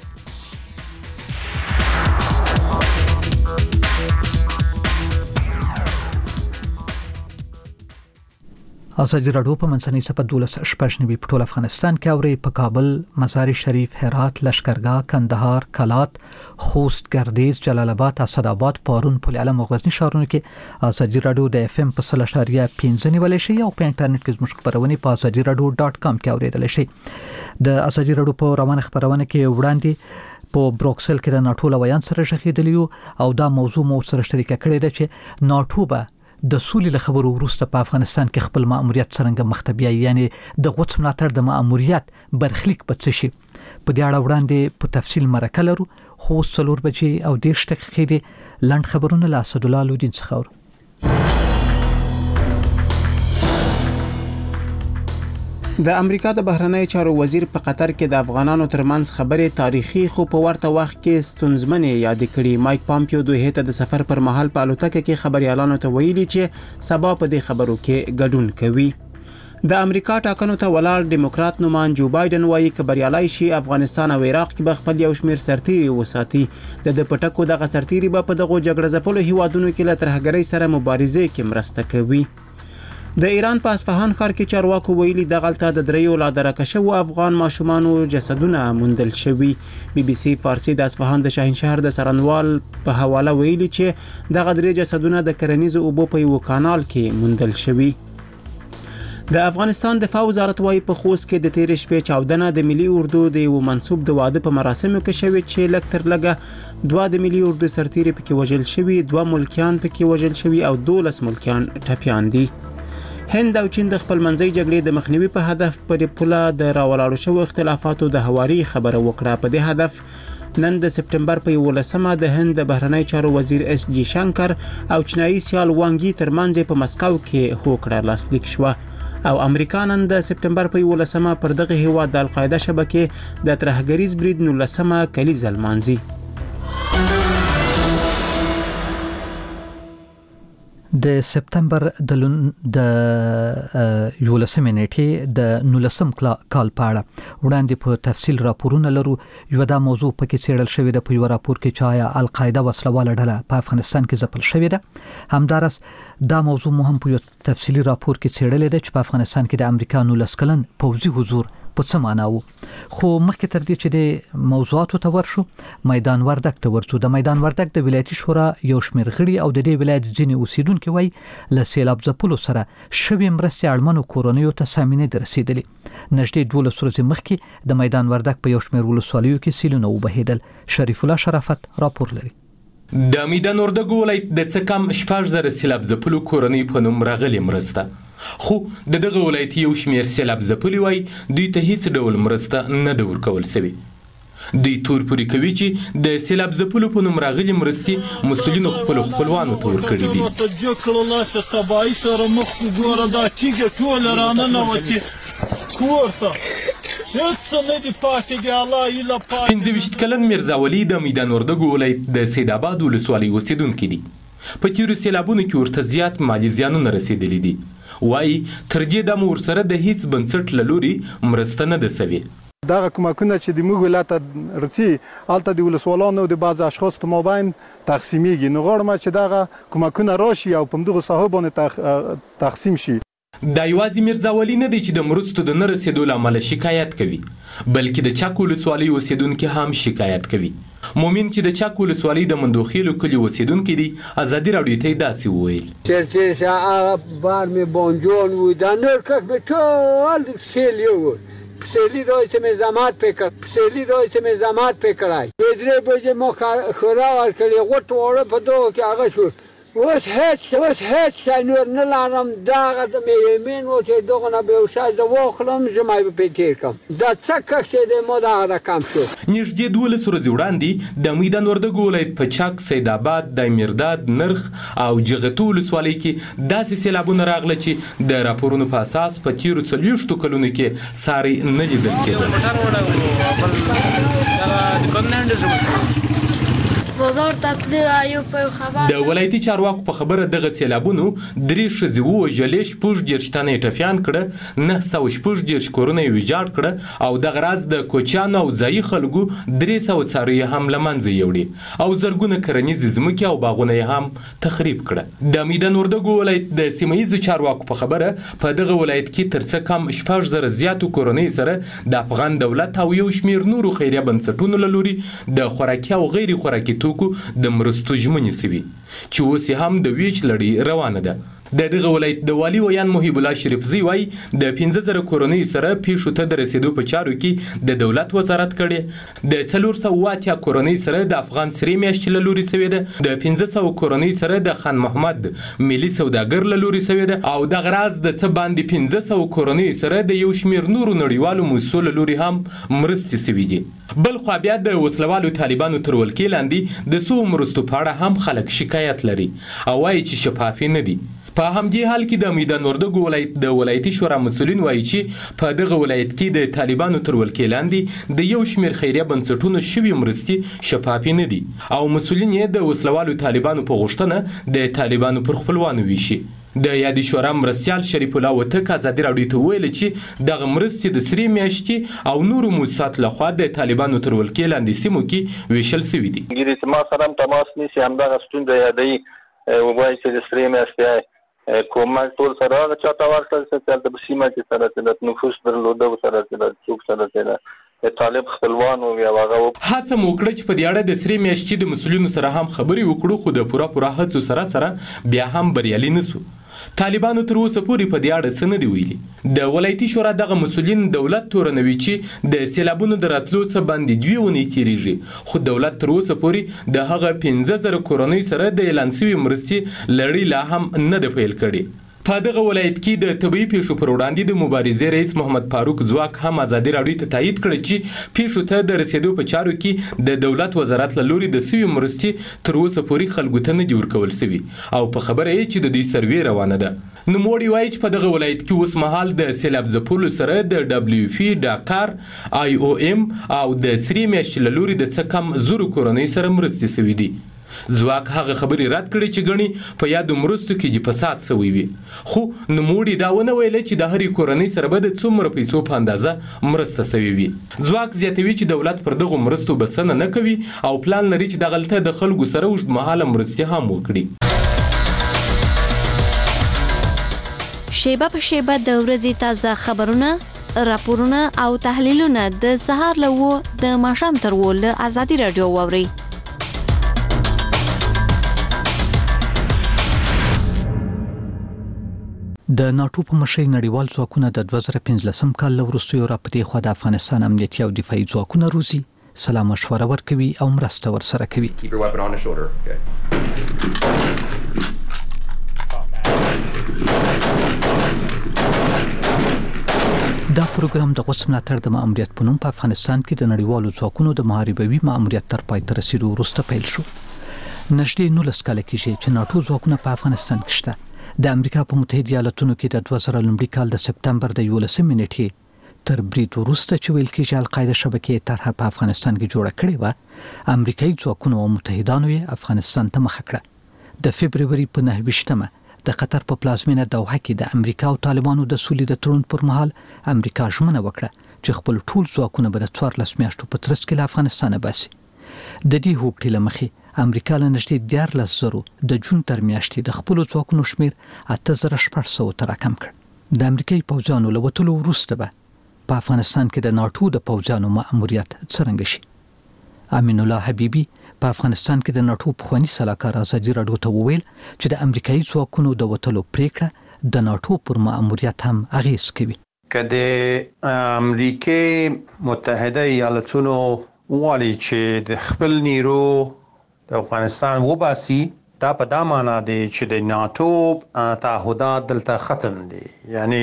ازادي راډیو په منځنۍ صفحه دولس شپږ نوي په ټول افغانستان کې اوري په کابل، مزار شریف، هرات، لشکرګاه، کندهار، کلات، خوست، ګردیز، جلال آباد، اسداباد، پارون، پل علم او غزنی ښارونو کې ازادي راډیو د اف ام په سل اشاریه پنځه نیولای شي او په انټرنیټ کې زموږ خبرونه په ازادي راډیو ډاټ کام کې اوریدل شي. د ازادي راډیو په روانه خبرونه کې وړاندې په بروکسل کې د ناټو لویان سره ژغېدلی او دا موضوع مو سره شریک کړی ده چې ناټو به د سولې له خبرو وروسته په افغانستان کې خپل مأموریت څرنګه مخ ته بیایي، یعنی د غوڅ ملاتړ د مأموریت برخلیک به څه شي. په دې اړه وړاندې په تفصیل مرکه لرو خو څلور بجې او دېرش دقیقې دي. لنډ خبرونه له اسدالله لودین څخه اورو. د امریکا د بهرنی چارو وزیر په قطر کې د افغانانو ترمنځ خبرې تاریخي خو په ورته وخت کې ستونزمنې یاد کړي. مایک پامپیو دوی ته د سفر پر مهال په الوتکه کې خبريالانو ته ویلي چې سبا په دې خبرو کې ګډون کوي. د امریکا ټاکنو ته ولاړ ډیموکرات نومان جو بایدن وایي چې بریالي شي افغانستان او عراق کې به خپل یو شمېر سرتیري وساتي. د د پټکو دغه سرتیري به په دغه جګړه ځپلو هیوادونو کې له ترهګرۍ سره مبارزه کې مرسته کوي. د ایران په اصفهان ښار کې چارواکو ویلي د غلطه د دریو لا درکه شوو افغان ماشومانو جسدونه موندل شوي. بي بي سي فارسي د اصفهان د شاهنشهر د سرنوال په حواله ویلي چې دغه درې جسدونه د کرنیزو اوبو په یو کانال کې موندل شوي. د افغانستان دفاع وزارت وايي په خوست کې د تیر شپې چاودنه د ملي اردو د یو منسوب د واده په مراسمو کې شوې چې لږ تر لږه دوه د ملي اردو سرتیري پکې وژل شوي، دوه ملکیان پکې وژل شوي او دولس ملکیان ټپیان دي. هند او چین د خپل منځي جګړې د مخنیوي په هدف پر پوله د راولاړو شوو اختلافاتو د هواري خبره وکړه. په دې هدف نن د سپټمبر په یولسمه د هند د بهرنی چارو وزیر اس جی شنکر او چینایي سیال وانګي ترمنځ په مسکو کې هوکړه لاسلیک شوه او امریکا نن د سپټمبر په یولسمه پر دغه هیواد د القاعده شبکې د ترهګریز برید نولسمه کلیزه لمانځي. د سپتمبر د د یولسمې نیټې د نولسم کال په اړه وړاندې په تفصیل راپورونه لرو. یو دا موضوع پکې څېړل شوې ده په یو راپور کې چې آیا القاعده وسلواله ډله په افغانستان کې ځپل شوې ده. همدارس دا موضوع مو هم په یو تفصیلي راپور کې څېړلې ده چې په افغانستان کې د امریکا نولس کلن پوځي حضور په څه معنا و. خو مخکې تر دې چې د موضوعاتو ته ورشو میدان وردک ته ورسو. د میدان وردک د ولایتي شورا یو شمېر غړي او د دې ولایت ځینې اوسیدونکو وایي له سیلاب ځپلو سره شوې مرستې اړمنو کورنیو ته سامینې دررسېدلې. نږدې دولس ورځې مخکې د میدان وردک په یو شمېر ولسوالیو کې سیلونه وبهېدل. شریف الله شرافت راپور لري. د میدان وردګ ولایت د څه کم شپږ زره سیلاب ځپلو کورنیو په نوم راغلي مرسته، خو د دغه ولایت یو شمېر سیلاب ځپلي وایي دوی ته هیڅ ډول مرسته نه ده ورکول شوې. دوی تور پورې کوي چې د سیلاب ځپلو په نوم راغلي مرستې مسؤلینو خپلو خپلوانو ته ورکړي دي. تباهي سره مخ ګوره دا تیږه ټوله راننوتې کور ته هیڅ نه دي پاتې دي. الله ایله پاتې پنځه ویشت کلن میرزا ولی د میدان وردګ ولایت د سید آباد ولسوالۍ اوسېدونکی دي. په تیرو سیلابونو کې ورته زیات مالي زیانونه رسېدلي دي. وایي تر دې دمه ورسره د هیڅ بنسټ له لوري مرسته نه ده سوې. دغه کومکونه چې د موږ ولایت رسي هلته د ولسوالانو د بعض اشخاص په مابین تقسیمیږي. نو غواړم چې دغه کومکونه راشي او په همدغو ساحو باندې تقسیم شي. دا یوازې میرزا ولی نه دی چې د مرستو د نه رسېدو له امله شکایت کوي، بلکې د چک ولسوالۍ اوسېدونکي هم شکایت کوي. مومن چې د چک ولسوالۍ د مندوخیلو کلي اوسېدونکی دی ازادي راډیو ته داسې وویل چې هغه بار مې بانجان و دا نور کس مې ټول سیلی و سیلی رای چې مې زحمت پکړ سیلی رای چې مې زحمت پکړای درې بجې مو خورا ورکړې غوټ وړه په دوه کې هغه شو. اوس هیڅ اوس هیڅ نور نه لرم. دغه د مې یمین و چې دغه نه به وسای زه واخلم زما به پې تېر کړم. دا څه کښې دی ما دغه رقم شو. نږدې دولس ورځې وړاندې د میدان وردګ ولایت په چک، سید آباد، دایمیرداد، نرخ او جغتو ولسوالۍ کې داسې سیلابونه راغله چې د راپورونو په اساس په تېرو څلوېښتو کلونو کې ساری نه لیدل کېدل. د ولایتي چارواکو په خبره دغه سیلابونو درې ښځې ووژلې، شپږ دېرش تنه یې ټپیان کړه، نه سوه شپږ دېرش کورونه یې ویجاړ کړه او دغه راز د کوچیانو او ځایي خلکو درې سوه څاروي هم له منځه یوړې او زرګونه کرنیزې ځمکې او باغونه یې هم تخریب کړه. د میدان وردګ ولایت د سیمه ییزو چارواکو په خبره په دغه ولایت کې تر څه کم شپږ زره زیاتو کورنۍ سره د افغان دولت او یو شمېر نورو خیریه بنسټونو له لوري د خوراکي او غیر خوراکي توکو د مرستو ژمنې سوي چې اوس هم د ویش لړۍ روانه ده. د دغه ولایت د والي ویان محب الله شریفزی وایي د پنځه زره کورنۍ سره پیښو ته د رسیدو په چارو کې د دولت وزارت کړي د څلور سوه اتیا کورنۍ سره د افغان سرې میاشتې له لوري سوې ده د پنځه سوه کورنۍ سره د خان محمد ملي سوداګر له لوري سوې ده او دغه راز د څه باندې پنځه سوه کورنۍ سره د یو شمېر نورو نړیوالو مؤسسو له لوري هم مرستې سوي دي بل خوا بیا د وسلوالو طالبانو تر ولکې لاندې د څو مرستو په اړه هم خلک شکایت لري او وایي چې شفافې نه دي په همدې حال کې د میدان وردګو ولایت د ولایتي شورا مسؤلین وایي چې په دغه ولایت کې د طالبانو تر ولکې لاندې د یو شمېر خیریه بنسټونو شوي مرستې شفافې نه دي او مسؤلین یې د وسلوالو طالبانو په غوښتنه د طالبانو پر خپلوانو ویشي د یادې شورا مرستیال شریف الله وتک ازادي راډیو ته ویل چې دغه مرستې د سرې میاشتې او نورو موسسات لخوا د طالبانو تر ولکې لاندې سیمو کې ویشل سوي دي چې ما سره تماس نیسي همدغه ستونزه یادوي وایي چې د سرې میاشتې کومک ټول سره هغه چاته ورکړل چې هلته په سیمه کې سره چې د نفوس درلوده سره چې د څوک سره چې د طالب خپلوان او یا هغه هڅه مو وکړه چې په دې اړه د سرې میاشتې د مسؤلینو سره هم خبرې وکړو خو د پوره پوره هڅو سره سره بیا هم بریالي نه سو طالبانو تر اوسه پورې په دې اړه څه نه دي ویلي د ولایتي شورا دغه مسؤلین دولت تورنوي چې د سیلابونو د راتلو څخه باندې دوې اونۍ تېرېږي خو دولت تر اوسه پورې د هغه پنځه زره کورنۍ سره د اعلان شوي مرستې لړۍ لا هم نه ده پیل کړې په دغه ولایت کې د طبي پیښو پر وړاندې د مبارزې رئیس محمد فاروق ځواک هم ازادي راډیو ته تایید کړی چې پیښو ته د رسیدو په چارو کې د دولت وزارت له لوري د سوي مرستې تر اوسه پورې خلکو ته نه دي ورکول سوي او په خبره یې چې د دوی سروې روانه ده نوموړي وایي چې په دغه ولایت کې اوس مهال د سیلاب ځپلو سره د ډبلیو پی ډاکار آی او ام او د سرې میاشتې له لوري د څه کم زرو کورنۍ سره مرستې سوي دي ځواک هغه خبرې رد کړې چې ګڼي په یادو مرستو کې فساد سوی وي خو نوموړي دا ونه ویل چې د هرې کورنۍ سره به د څومره پیسو په اندازه مرسته سوي وي ځواک زیاتوي چې دولت پر دغو مرستو بسنه نه کوي او پلان لري چې دغلته د خلکو سره اوږدمهاله مرستې هم وکړي شیبه په شیبه د ورځې تازه خبرونه راپورونه او تحلیلونه د سهار له اوه د ماښام تر اووه له ازادي راډیو واورئ د ناتو په مشرۍ نړیوال ځواکونه د دوه زره پنځلسم کال له وروستیو راپدې خوا د افغانستان امنیتي او دفاعي ځواکونه روزي سلا مشوره ورکوي او مرسته ورسره کوي دا پروګرام د غوڅ ملاتړ د ماموریت په نوم په افغانستان کې د نړیوالو ځواکونو د محاربوي ماموریت تر پای ته رسیدو وروسته پیل شو نږدې نولس کاله کېږي چې ناتو ځواکونه په افغانستان کې شته د امریکا په متحده ایالاتونو کې د دوه زره لومړي کال د سپتمبر د یولسمې نیټې تر برید وروسته چې ویل کېږي القاعده شبکې طرحه په افغانستان کې جوړه کړې وه امریکایي ځواکونو او متحدانو یې افغانستان ته مخه کړه د فبروري په نهه ویشتمه د قطر په پلازمینه دوحه کې د امریکا او طالبانو د سولې د تړون پر مهال امریکا ژمنه وکړه چې خپل ټول ځواکونه به د څوارلس میاشتو په ترڅ کې له افغانستانه باسي د دې هوکړې له مخې امریکا له نږدې دیارلس زرو د جون تر میاشتې د خپلو ځواکونو شمېر اته زره شپږ سوه ته راکم کړ د امریکایي پوځیانو له وتلو وروسته به په افغانستان کې د ناټو د پوځیانو مأموریت څرنګه شي امین الله حبیبي په افغانستان کې د ناټو پخواني سلاکار ازادي راډیو ته وویل چې د امریکایي ځواکونو د وتلو پریکړه د ناټو پر مأموریت هم اغیز کوي که د امریکای متحده ایالتونو وایي چې د خپل نیرو د افغانستان وباسي دا په دا معنا دی چې د ناتو تعهدات دلته ختم دي یعنی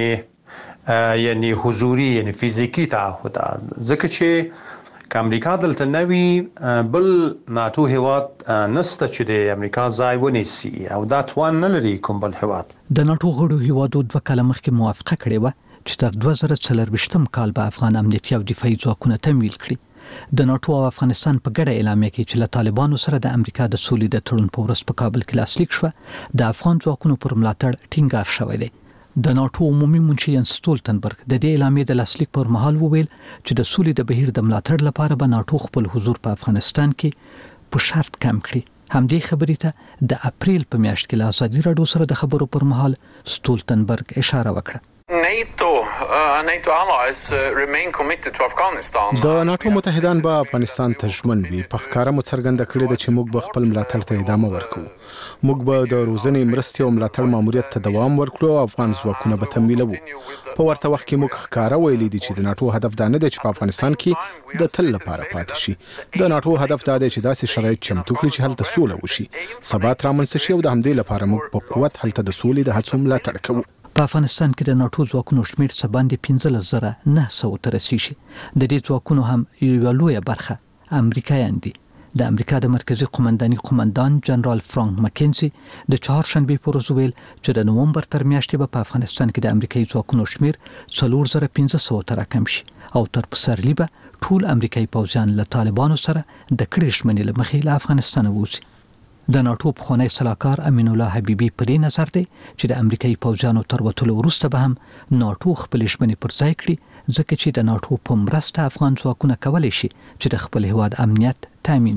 یعنی حضوري یعنی فزیکی تعهدات ځکه چې که امریکا دلته نوي بل ناتو هیواد نسته چې د امریکا ځای ونیسي او دا توان نه لري کوم بل هیواد د ناتو غړو هیوادو دوه کاله مخکې موافقه کړې وه چې تر دوه زره څلرویشتم کال به افغان امنیتي او دفاعي ځواکونه تمویل کړي د ناټو او افغانستان په ګډه اعلامیه کې چې له طالبانو سره د امریکا د سولې د تړون په ورځ په کابل کې لاسلیک شوه د افغان ځواکونو پر ملاتړ ټینګار شوی دی د ناټو عمومي منشي ینس سټولتنبرګ د دې اعلامیې د لاسلیک پر مهال وویل چې د سولې د بهیر د ملاتړ لپاره به ناټو خپل حضور په افغانستان کې په شرط کم کړي همدې خبرې ته د اپریل په میاشت کې له ازادي راډیو سره د خبرو پر مهال سټولتنبرګ اشاره وکړه NATO, uh, NATO allies uh, remain committed to Afghanistan. د ناتو متحدان به افغانستان ته ژمن وي. په ښکاره مو څرګنده کړې ده چې موږ به خپل ملاتړ ته ادامه ورکوو. موږ به د روزنې مرستې او ملاتړ ماموریت ته دوام ورکړو او افغان ځواکونه به تمویلوو. په ورته وخت کې موږ ښکاره ویلي دي چې د ناتو هدف دا نه دی چې په افغانستان کې د تل لپاره پاتې شي. د ناتو هدف دا دی چې داسې شرایط چمتو کړي چې هلته سوله وشي، ثبات رامنځته شي او د همدې لپاره موږ په قوت هلته د سولې د هڅو ملاتړ کوو. په افغانستان کې د ناتو ځواکونو شمېر څه باندې پنځلس زره نه سوه ته رسیږي. د دې ځواکونو هم یوه لویه برخه امریکایان دي. د امریکا د مرکزی قومنداني قومندان جنرال فرانک مکینزي د چهارشنبې په ورځ ویل چې د نومبر تر میاشتې به په افغانستان کې د امریکایي ځواکونو شمېر څلور زره پنځه سوه ته راکم شي او تر پسرلي به ټول امریکایي پوځیان له طالبانو سره د کړې ژمنې له مخې له افغانستانه ووځي. د ناتو پخوانی سلاکار امین الله حبیبي په دې نظر دی چې د امریکایي پوځیانو تر وتلو وروسته به هم ناتو خپل ژمنې پر ځای کړي، ځکه چې د ناتو په مرسته افغان ځواکونه کولی شي چې د خپل هیواد امنیت تامین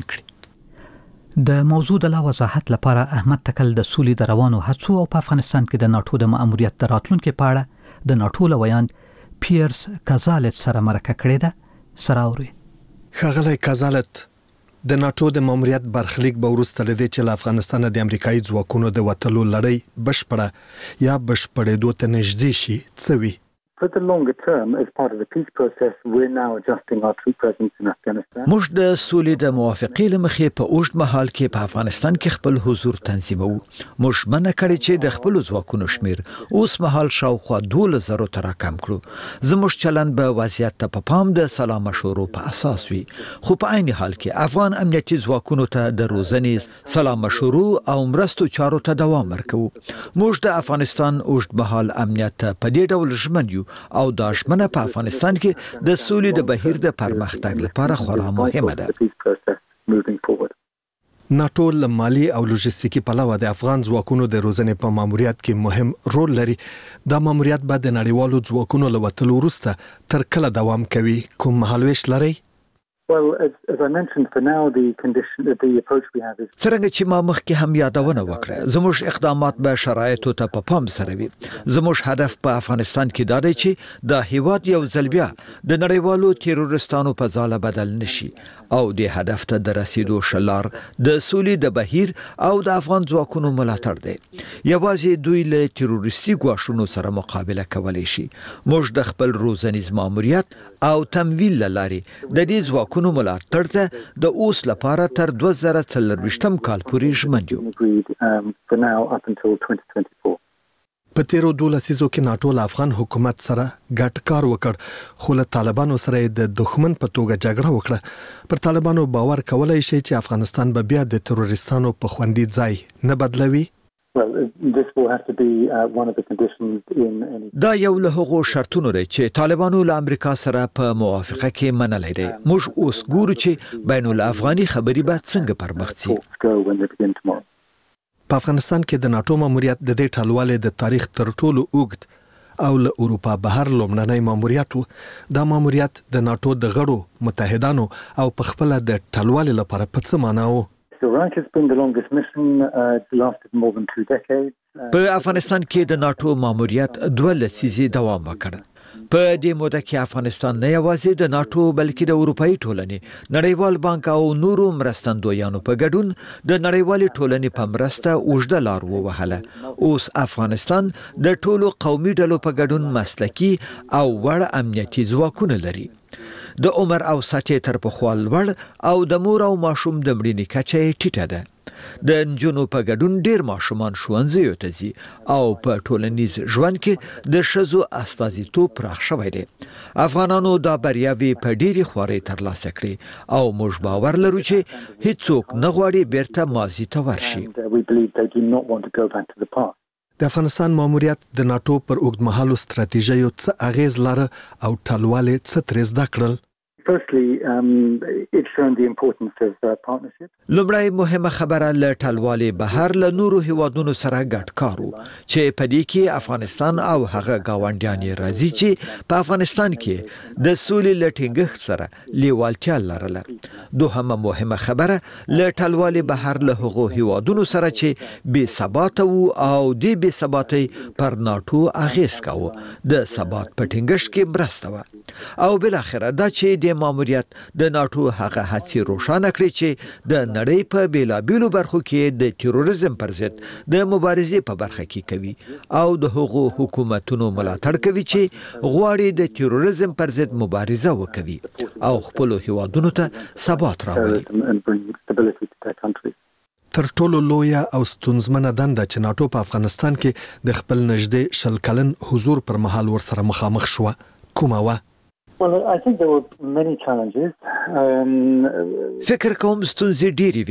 کړي. د موضوع د لا وضاحت لپاره احمد تکل د سولې د روانو هڅو او په افغانستان کې د ناتو د مأموریت د راتلونکي په اړه د ناتو لویان پیرس کازالت سره مرکه کړې ده. سره اوري ښاغلی کازالت، د ناتو د ماموریت برخلیک به وروسته له دې چې له افغانستانه د امریکایي ځواکونو د وتلو لړۍ بشپړه یا بشپړېدو ته نږدې شي څه وي؟ For the longer term, as part of the peace process, we're now adjusting our troop presence in Afghanistan. موږ د سولې د موافقې له مخې په اوږد مهال کې په افغانستان کې خپل حضور تنظیموو. موږ منع کړی چې د خپل ځواکونو شمیر اوس مهال شاوخوا دولس زرو ته راکم کړو. زموږ چلند به وضعیت ته په پام د سلا مشورو په اساس وي، خو په عین حال کې افغان امنیتي ځواکونو ته د روزنې، سلا مشورو او مرستو چارو ته دوام ورکوو. موږ د افغانستان اوږد مهال امنیت ته په دې ډول ژمن یو او دا ژمنه په افغانستان کې د سولې د بهیر د پرمختګ لپاره خورا مهمه ده. ناتو له مالی او لوجستیکي پلوه د افغان ځواکونو د روزنې په ماموریت کې مهم رول لري. دا ماموریت به د نړیوالو ځواکونو له وتلو وروسته تر کله دوام کوي؟ کوم مهالویش لري؟ Well, as, as I mentioned, for now, the condition, the approach we have is... څرنګه چې ما مخکې هم یادونه وکړه، زموږ اقدامات به شرایطو ته په پام سره وي. زموږ هدف په افغانستان کې دا دی چې د هیواد یو ځل بیا د نړیوالو تیرورستانو په ځاله بدل نشي او د هدف ته د رسیدو شلار د سولې د بهیر او د افغان ځواکونو ملاتړ دی. یوازې دوی له تیرورستي ګواښونو سره مقابله کولی شي. موږ د خپل روزنیز ماموریت او تمویل لارې د دې ځواکونو نو ملاتړ ته د اوس لپاره تر دوه زره څلرویشتم کال پورې ژمن یو. په تیرو دولسیزو کې ناتو له افغان حکومت سره ګډ کار وکړ، خو له طالبانو سره د دښمن په توګه جګړه وکړه. پر طالبانو باور کولای شي چې افغانستان به بیا د تروریستانو په خوندي ځای نه بدلوي؟ Well, this will have to be uh, one of the conditions in any... دا یو له هغو شرطونو دی چې طالبانو له امریکا سره په موافقه کې منلی دی. موږ اوس ګورو چې بین الافغاني خبرې به څنګه پرمخ ځي. په افغانستان کې د ناتو ماموریت د دې ټلوالې د تاریخ تر ټولو اوږد او له اروپا بهر لومړنی ماموریت و. دا ماموریت د ناتو د غړو متحدانو او په خپله د ټلوالې لپاره په څه معنا و؟ په افغانستان کې د ناتو ماموریت دوه لسیزې دوام وکړ. په دې موده کې افغانستان نه یوازې د ناتو بلکې د اروپایي ټولنې، نړیوال بانک او نورو مرستندویانو په ګډون د نړیوالې ټولنې په مرسته اوږده لار ووهله. اوس افغانستان د ټولو قومي ډلو په ګډون مسلکي او وړ امنیتي ځواکونه لري. د عمر او سطحې تر پخوا لوړ او د مور او ماشوم د مړینې کچه یې ټیټه ده. د نجونو په ګډون ډیر ماشومان ښوونځیو ته ځي او په ټولنیز ژوند کې د ښځو استازیتوب پراخ شوی دی. افغانانو دا بریاوې په ډیرې خوارۍ ترلاسه کړې او موږ باور لرو چې هیڅوک نه غواړي بیرته ماضي ته ورشي. د افغانستان ماموریت د ناتو پر اوږدمهالو ستراتیژیو څه اغیز لاره او ټلوالې څه ترې زده کړل؟ Firstly, um, it's shown the importance of uh, partnership. لومړی مهمه خبره له ټلوالې بهر له نورو هیوادونو سره ګډ کار و چې په دې کې افغانستان او هغه گاونډیان یې راځي چې په افغانستان کې د سولې له ټینګښت سره لیوالتیا لرله. دوهمه مهمه خبره له ټلوالې بهر له هغو هیوادونو سره چې بې ثباته وو او دې بې ثباتۍ پر ناټو اغیز کاوه د ثبات په ټینګښت کې مرسته وه. او بل اخره دا چې د ماموریت د ناټو هغه هڅې روښانه کړې چې د نړۍ په بیلابیلو برخو کې د تروریزم پر ضد د مبارزې په برخه کې کوي او د هغو حکومتونو ملاتړ کوي چې غواړي د تروریزم پر ضد مبارزه وکړي او خپل هیوادونو ته ثبات راولي. تر ټولو لویه او ستونزمنه دنده چې ناټو په افغانستان کې د خپل نږدې شل کلن حضور پر مهال ورسره مخامخ شوه کومه وه؟ Well, I think there were many challenges. Um, فکر کوم ستونزې ډېرې وي